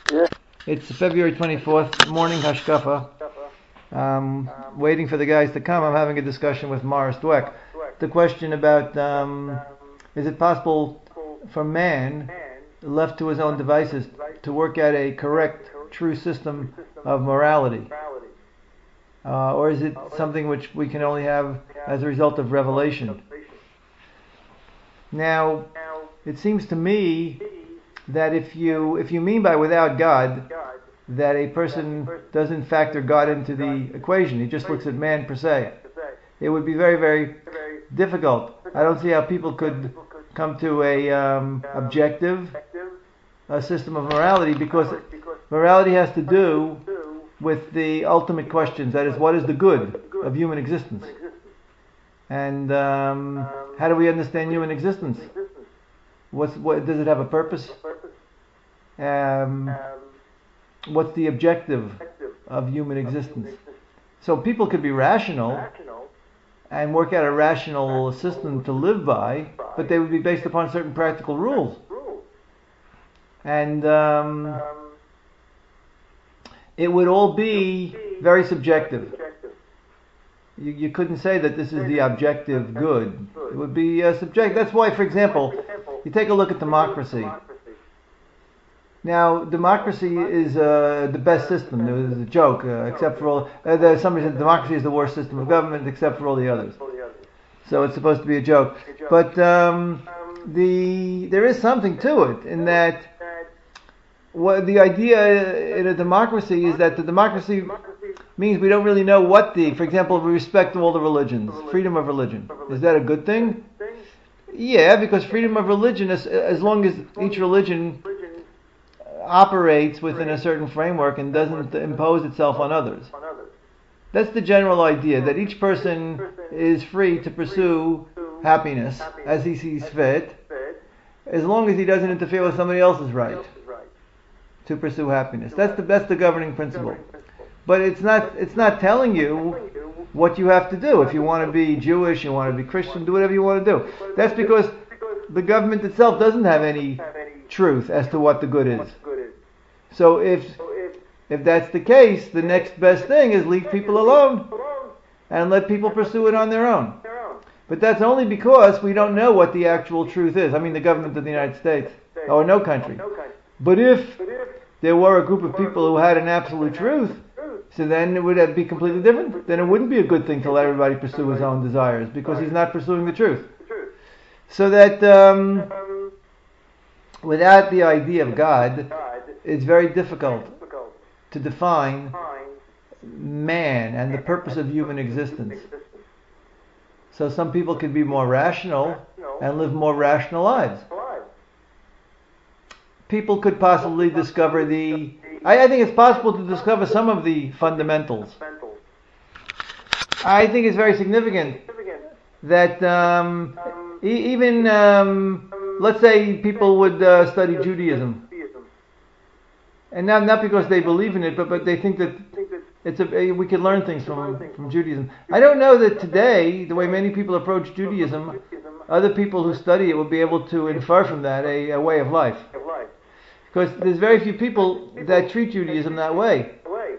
It's February 24th, morning Hashkafa. Waiting for the guys to come. I'm having a discussion with Morris Dweck. The question about is it possible for man, left to his own devices, to work out a correct, true system of morality? Or is it something which we can only have as a result of revelation? Now, it seems to me that if you mean by without God that a person doesn't factor God into the equation, he just looks at man per se, it would be very, very difficult. I don't see how people could come to a objective system of morality, because morality has to do with the ultimate questions. That is, what is the good of human existence? And how do we understand human existence? What does it have a purpose? What's the objective of human existence? So people could be rational and work out a rational system to live by, but they would be based upon certain practical rules. And it would all be very subjective. You couldn't say that this is the objective good. It would be subjective. That's why, for example, you take a look at democracy. Now, democracy is the best system. There was a joke, except for all. Somebody said democracy is the worst system of government, except for all the others. So it's supposed to be a joke. But there is something to it, in that the idea in a democracy is that the democracy means we don't really know for example, we respect all the religions, freedom of religion. Is that a good thing? Yeah, because freedom of religion, as long as each religion operates within a certain framework and doesn't impose itself on others. That's the general idea, that each person is free to pursue happiness as he sees fit, as long as he doesn't interfere with somebody else's right to pursue happiness. That's the governing principle. But it's not telling you what you have to do. If you want to be Jewish, you want to be Christian, do whatever you want to do. That's because the government itself doesn't have any truth as to what the good is. So if that's the case, the next best thing is leave people alone and let people pursue it on their own. But that's only because we don't know what the actual truth is. I mean, the government of the United States, or no country. But if there were a group of people who had an absolute truth, so then it would be completely different. Then it wouldn't be a good thing to let everybody pursue his own desires, because he's not pursuing the truth. So that without the idea of God, it's very difficult to define man and the purpose of human existence. So some people can be more rational and live more rational lives. People could possibly discover I think it's possible to discover some of the fundamentals. I think it's very significant that even let's say people would study Judaism, and not because they believe in it, but they think that we can learn things from Judaism. I don't know that today, the way many people approach Judaism, other people who study it will be able to infer from that a way of life. Because there's very few people that treat Judaism that way,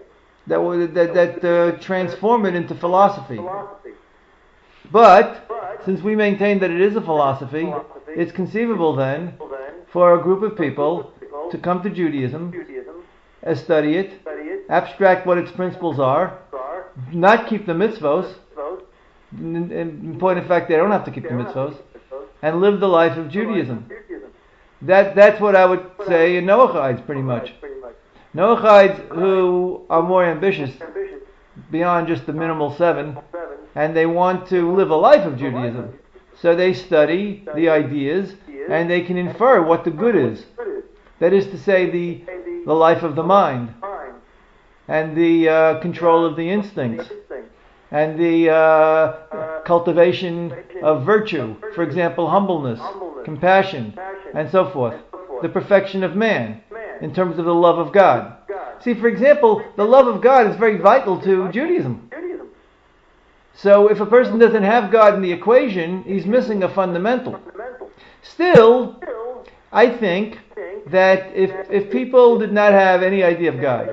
that transform it into philosophy. But since we maintain that it is a philosophy, it's conceivable then for a group of people to come to Judaism, study it, abstract what its principles are, not keep the mitzvos. In point of fact, they don't have to keep the mitzvos, and live the life of Judaism. That's what I would say in Noachides, pretty much. Noachides who are more ambitious beyond just the minimal 7, and they want to live a life of Judaism. So they study the ideas, and they can infer what the good is. That is to say, the life of the mind, and the control of the instincts, and the cultivation of virtue. For example, humbleness, compassion, and so forth. The perfection of man in terms of the love of God. See, for example, the love of God is very vital to Judaism. So if a person doesn't have God in the equation, he's missing a fundamental. Still, I think that if people did not have any idea of God,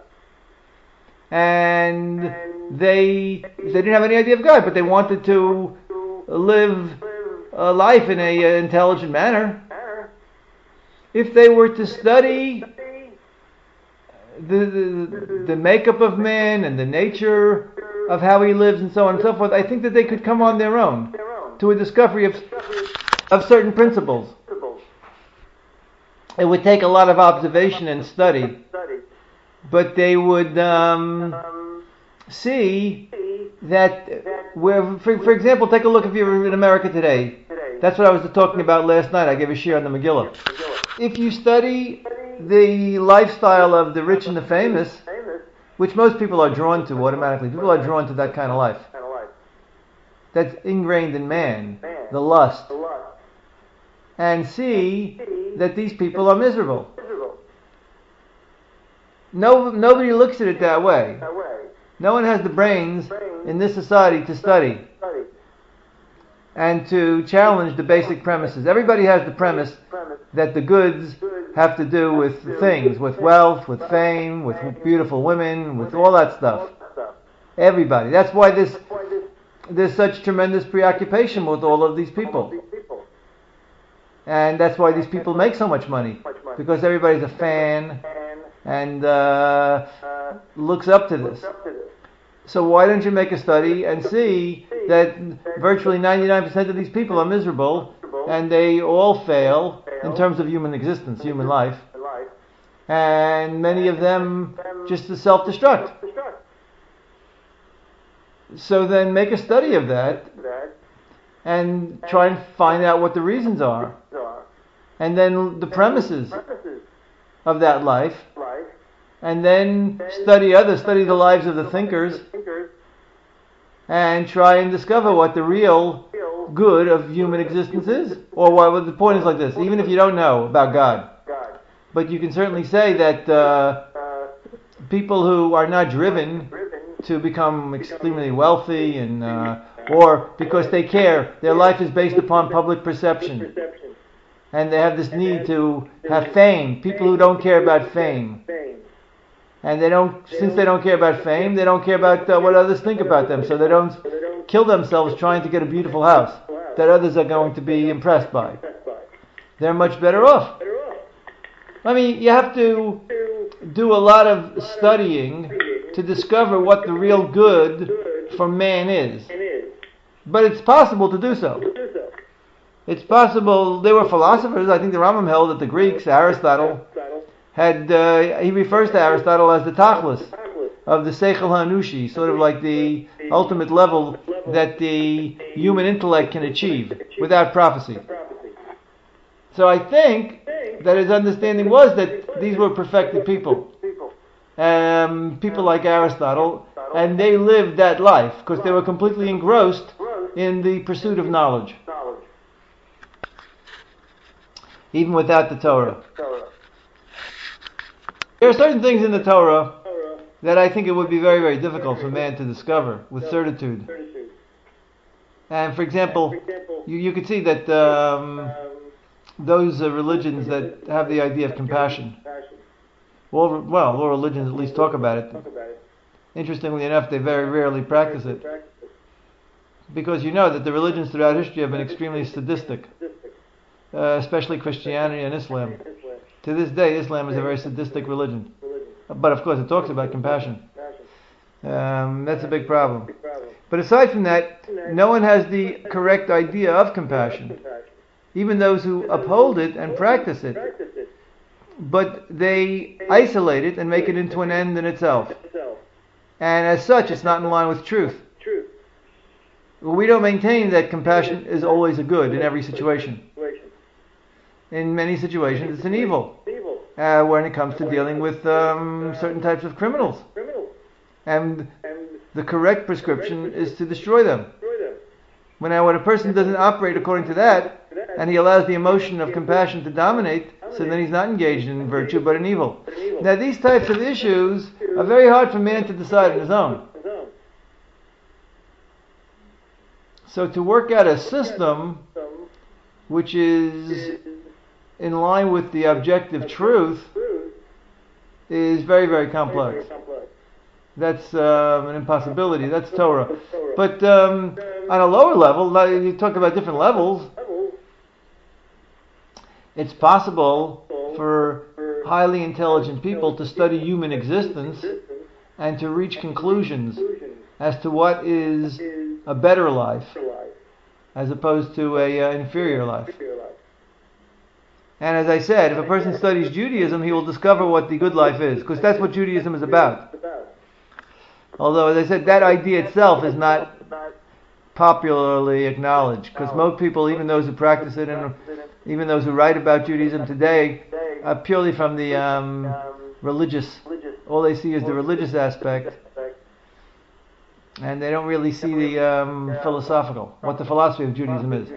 and they didn't have any idea of God, but they wanted to live a life in a intelligent manner, if they were to study the makeup of man and the nature of how he lives and so on and so forth, I think that they could come on their own to a discovery of certain principles. It would take a lot of observation and study, but they would see that, for example, take a look if you're in America today. That's what I was talking about last night. I gave a share on the Megillah. If you study the lifestyle of the rich and the famous, which most people are drawn to automatically, people are drawn to that kind of life. That's ingrained in man, the lust. And see that these people are miserable. Nobody looks at it that way. No one has the brains in this society to study and to challenge the basic premises. Everybody has the premise that the goods have to do with things, with wealth, with fame, with beautiful women, with all that stuff. Everybody. That's why there's such tremendous preoccupation with all of these people. And that's why these people make so much money, because everybody's a fan and looks up to this. So why don't you make a study and see that virtually 99% of these people are miserable and they all fail in terms of human existence, human life, and many of them just to self-destruct. So then make a study of that and try and find out what the reasons are, and then the premises of that life, and then study the lives of the thinkers, and try and discover what the real good of human existence is. Or what the point is like this: even if you don't know about God, but you can certainly say that people who are not driven to become extremely wealthy and or because they care, their life is based upon public perception, and they have this need to have fame. People who don't care about fame, and since they don't care about fame, they don't care about what others think about them, so they don't kill themselves trying to get a beautiful house that others are going to be impressed by. They're much better off. I mean, you have to do a lot of studying to discover what the real good for man is. But it's possible to do so. It's possible. There were philosophers, I think the Rambam held that the Greeks, Aristotle, he refers to Aristotle as the Tachlis of the Seichel HaAnushi, sort of like the ultimate level that the human intellect can achieve without prophecy. So I think that his understanding was that these were perfected people. People like Aristotle, and they lived that life because they were completely engrossed in the pursuit of knowledge, even without the Torah. There are certain things in the Torah that I think it would be very, very difficult for man to discover with certitude. And for example, you could see that those religions that have the idea of compassion, all religions at least talk about it. Interestingly enough, they very rarely practice it. Because you know that the religions throughout history have been extremely sadistic, especially Christianity and Islam. To this day, Islam is a very sadistic religion. But of course, it talks about compassion. That's a big problem. But aside from that, no one has the correct idea of compassion. Even those who uphold it and practice it. But they isolate it and make it into an end in itself. And as such, it's not in line with truth. We don't maintain that compassion is always a good in every situation. In many situations, it's an evil. When it comes to dealing with certain types of criminals. And the correct prescription is to destroy them. When a person doesn't operate according to that, and he allows the emotion of compassion to dominate, so then he's not engaged in virtue but in evil. Now these types of issues are very hard for man to decide on his own. So to work out a system which is in line with the objective truth is very, very complex. That's an impossibility. That's Torah. But on a lower level, you talk about different levels, it's possible for highly intelligent people to study human existence and to reach conclusions as to what is a better life as opposed to a inferior life. And as I said, if a person studies Judaism, he will discover what the good life is, because that's what Judaism is about. Although, as I said, that idea itself is not popularly acknowledged, because most people, even those who practice it and even those who write about Judaism today, are purely from the religious. All they see is the religious aspect, and they don't really see the philosophical, what the philosophy of Judaism is.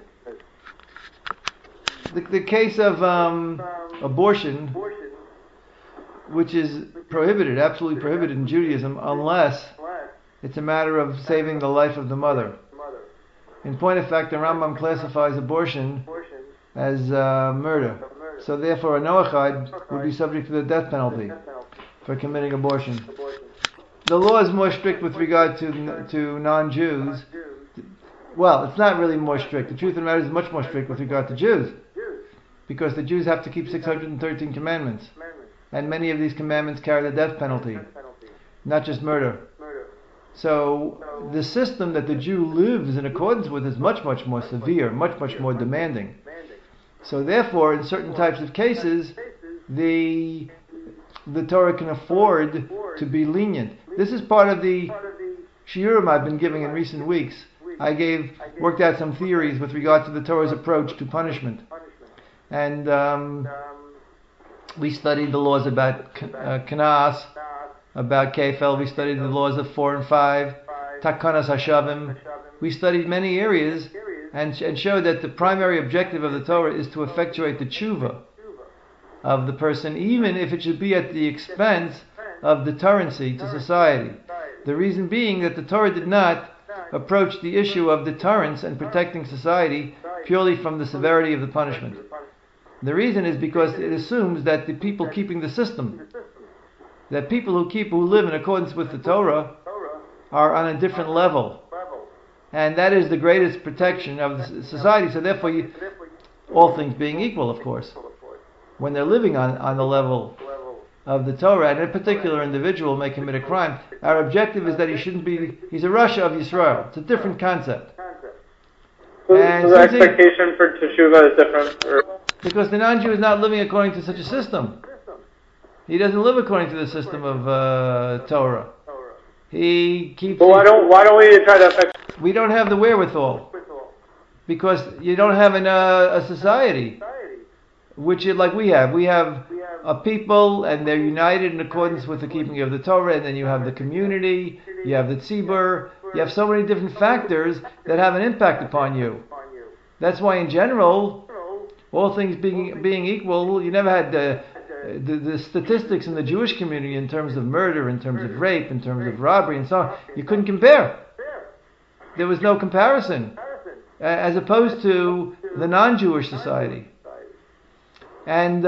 The case of abortion, which is prohibited, absolutely prohibited in Judaism, unless it's a matter of saving the life of the mother. In point of fact, the Rambam classifies abortion as murder. So therefore, a Noachide would be subject to the death penalty for committing abortion. The law is more strict with regard to non-Jews. Well, it's not really more strict. The truth of the matter is much more strict with regard to Jews, because the Jews have to keep 613 commandments, and many of these commandments carry the death penalty, not just murder. So the system that the Jew lives in accordance with is much, much more severe, much, much more demanding. So therefore, in certain types of cases, the Torah can afford to be lenient. This is part of the shiurim I've been giving in recent weeks. I worked out some theories with regard to the Torah's approach to punishment. And we studied the laws about Knas, about Kefel. We studied the laws of 4 and 5, Takanas Hashavim. We studied many areas and showed that the primary objective of the Torah is to effectuate the tshuva of the person, even if it should be at the expense of deterrency to society. The reason being that the Torah did not approach the issue of deterrence and protecting society purely from the severity of the punishment. The reason is because it assumes that the people keeping the system, that people who live in accordance with the Torah, are on a different level. And that is the greatest protection of the society. So therefore, all things being equal, of course, when they're living on the level of the Torah, and a particular individual may commit a crime, our objective is that he's a Rasha of Yisrael. It's a different concept. So the expectation for teshuva is different? Because the non-Jew is not living according to such a system. He doesn't live according to the system of Torah. He keeps... But why don't we try to affect... We don't have the wherewithal. Because you don't have a society which is like we have. We have a people, and they're united in accordance with the keeping of the Torah, and then you have the community, you have the tzibur, you have so many different factors that have an impact upon you. That's why in general, all things being equal, you never had the statistics in the Jewish community in terms of murder, in terms of rape, in terms of robbery, and so on. You couldn't compare. There was no comparison, as opposed to the non-Jewish society. And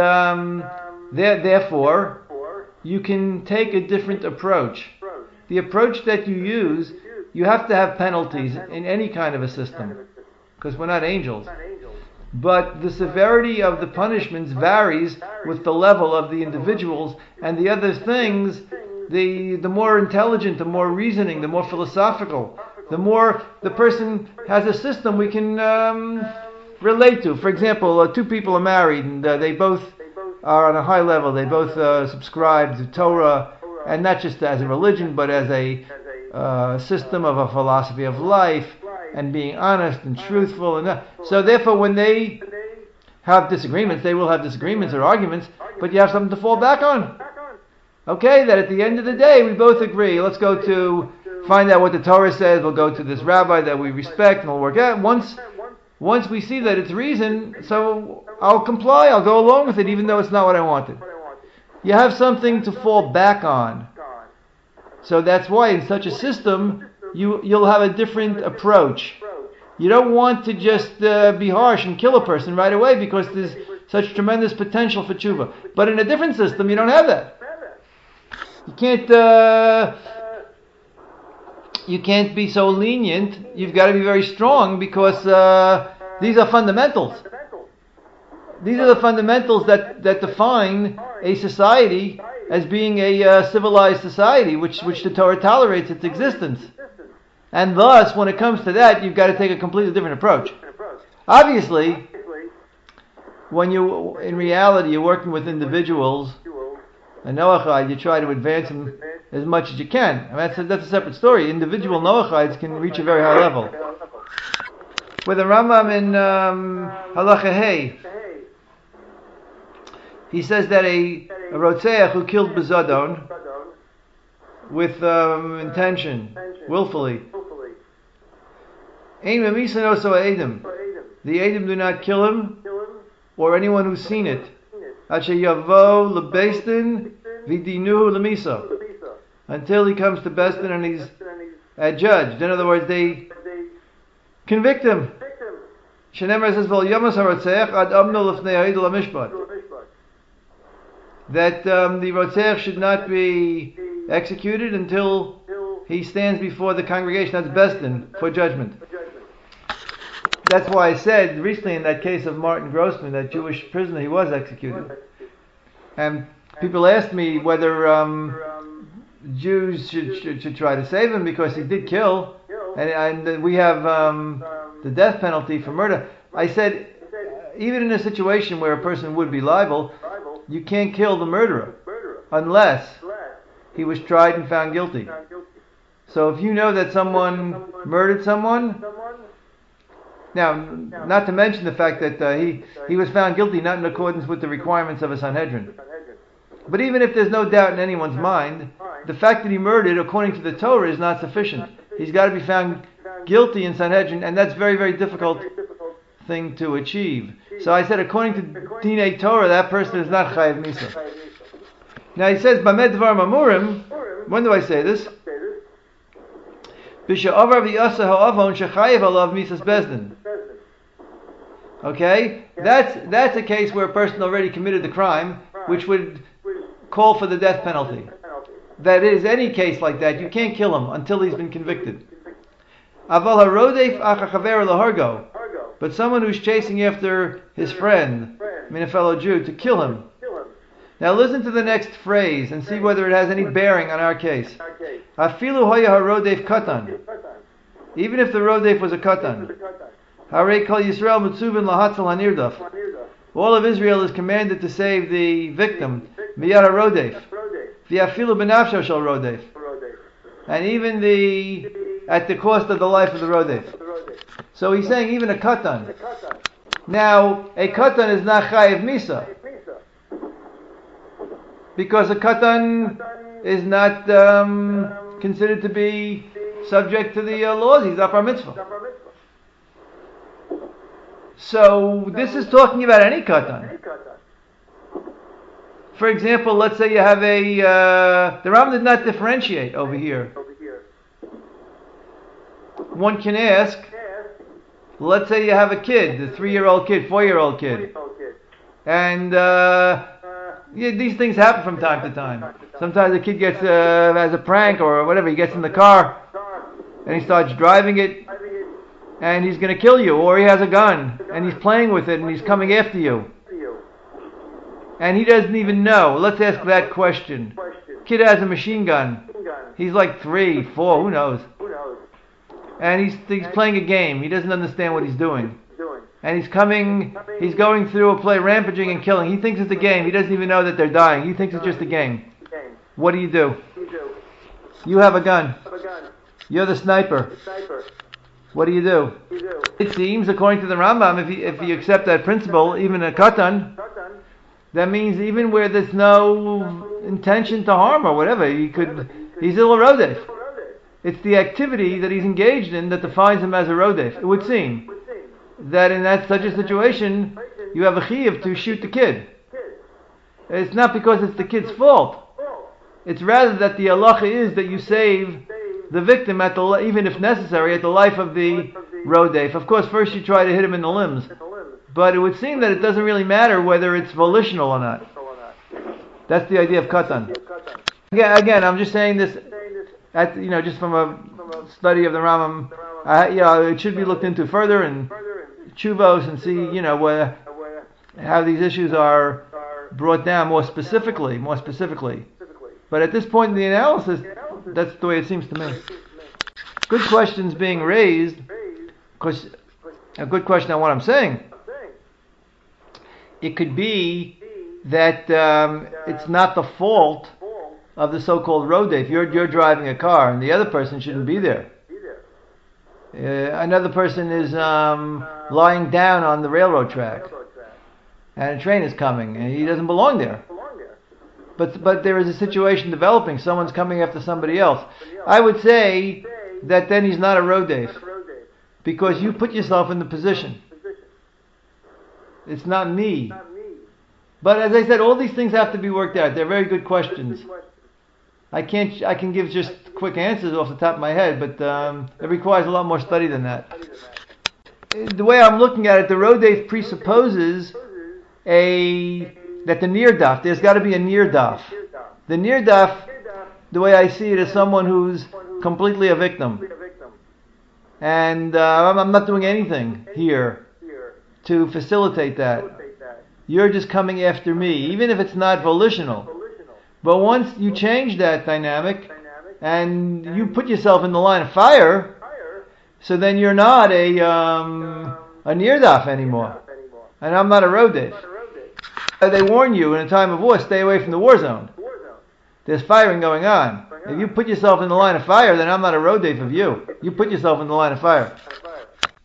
therefore, you can take a different approach. The approach that you use, you have to have penalties in any kind of a system, because we're not angels. But the severity of the punishments varies with the level of the individuals, and the other things, the more intelligent, the more reasoning, the more philosophical, the more the person has a system we can relate to. For example, two people are married, and they both are on a high level. They both subscribe to Torah, and not just as a religion, but as a system of a philosophy of life, and being honest and truthful. And so therefore, when they have disagreements, they will have disagreements or arguments, but you have something to fall back on. Okay, that at the end of the day, we both agree. Let's go to find out what the Torah says. We'll go to this rabbi that we respect, and we'll work out. Once we see that it's reason, so I'll comply, I'll go along with it, even though it's not what I wanted. You have something to fall back on. So that's why in such a system, you'll have a different approach. You don't want to just be harsh and kill a person right away, because such tremendous potential for tshuva. But in a different system, you don't have that. You can't be so lenient. You've got to be very strong because these are fundamentals. These are the fundamentals that define a society as being a civilized society, which the Torah tolerates its existence. And thus, when it comes to that, you've got to take a completely different approach. Obviously, when in reality, you're working with individuals, and Noachide, you try to advance them as much as you can. I mean, that's a separate story. Individual Noachides can reach a very high level. With the Rambam in Halacha Hey, he says that a Rotzeach who killed Bezadon with intention, willfully, Ein Memisan Oso Eidim. The Eidim do not kill him or anyone who's seen it. Asher Yavo Lebeistin Vidinuhu Lemisa. Until he comes to Bestin and he's adjudged. In other words, they convict him. Shenemar says, "Vol Yamas Harotzeach ad Amno Lefnei Ha'id LaMishpat." That the Rotzeach should not be executed until he stands before the congregation. That's Bestin for judgment. That's why I said recently in that case of Martin Grossman, that Jewish prisoner, he was executed. And people asked me whether Jews should try to save him because he did kill, and we have the death penalty for murder. I said, even in a situation where a person would be liable, you can't kill the murderer unless he was tried and found guilty. So if you know that someone murdered someone, now, not to mention the fact that he was found guilty not in accordance with the requirements of a Sanhedrin. But even if there's no doubt in anyone's mind, the fact that he murdered according to the Torah is not sufficient. He's got to be found guilty in Sanhedrin, and that's very, very difficult thing to achieve. So I said, according to Dinei Torah, that person is not Chayav Misa. Now he says, Bamed Dvar Mamurim, when do I say this? B'sha'avar v'yasa ha'avon shechayev alav misas bezdin. Okay, that's a case where a person already committed the crime, which would call for the death penalty. That is, any case like that, you can't kill him until he's been convicted. Aval harodef achachaver lahargo, but someone who's chasing after his friend, I mean a fellow Jew, to kill him. Now listen to the next phrase and see whether it has any bearing on our case. Afilu hoya harodef katan. Even if the rodef was a katan. Harei kol Yisrael mitzuvin lahatzal hanirdaf. All of Israel is commanded to save the victim. Miyad harodef. V'afilu benafsho shel rodef. And even at the cost of the life of the rodef. So he's saying even a katan. Now, a katan is not chayiv misa. Because a katan is not considered to be subject to the laws. He's up our mitzvah. So this is talking about any katan. For example, let's say you have the Rambam did not differentiate over here. One can ask, let's say you have a kid, a 3-year-old kid, 4-year-old kid, and these things happen from time to time. Sometimes the kid gets, as a prank or whatever, he gets in the car and he starts driving it and he's going to kill you, or he has a gun and he's playing with it and he's coming after you. And he doesn't even know. Let's ask that question. Kid has a machine gun. He's like 3, 4, who knows? And he's playing a game. He doesn't understand what he's doing. And he's going through a play, rampaging and killing. He thinks it's a game. He doesn't even know that they're dying. He thinks it's just a game. What do? You have a gun. You're the sniper. What do? It seems, according to the Rambam, if you accept that principle, even a katan, that means even where there's no intention to harm or whatever, he's ill rodef. It's the activity that he's engaged in that defines him as a rodef. It would seem that in such a situation, you have a chiyuv to shoot the kid. It's not because it's the kid's fault. It's rather that the halacha is that you save the victim even if necessary, at the life of the rodef. Of course, first you try to hit him in the limbs, But it would seem that it doesn't really matter whether it's volitional or not. That's the idea of katan. Again, I'm just saying this, just from a study of the Rambam. It should be looked into further in Chuvos and see, how these issues are brought down more specifically. But at this point in the analysis, that's the way it seems to me. Good questions being raised, because a good question on what I'm saying. It could be that it's not the fault of the so-called road day. If you're driving a car and the other person shouldn't be there. Another person is lying down on the railroad track, and a train is coming, and he doesn't belong there. But there is a situation developing. Someone's coming after somebody else. I would say that then he's not a road day, because you put yourself in the position. It's not me. But as I said, all these things have to be worked out. They're very good questions. I can give just quick answers off the top of my head, but it requires a lot more study than that. The way I'm looking at it, the road day presupposes that the nirdaf, there's got to be a nirdaf. The nirdaf, the way I see it, is someone who's completely a victim. And I'm not doing anything here to facilitate that. You're just coming after me, even if it's not volitional. But once you change that dynamic and you put yourself in the line of fire, so then you're not a nirdaf anymore. And I'm not a rodef. They warn you in a time of war, stay away from the war zone. There's firing going on. If you put yourself in the line of fire, then I'm not a rodef of you. You put yourself in the line of fire.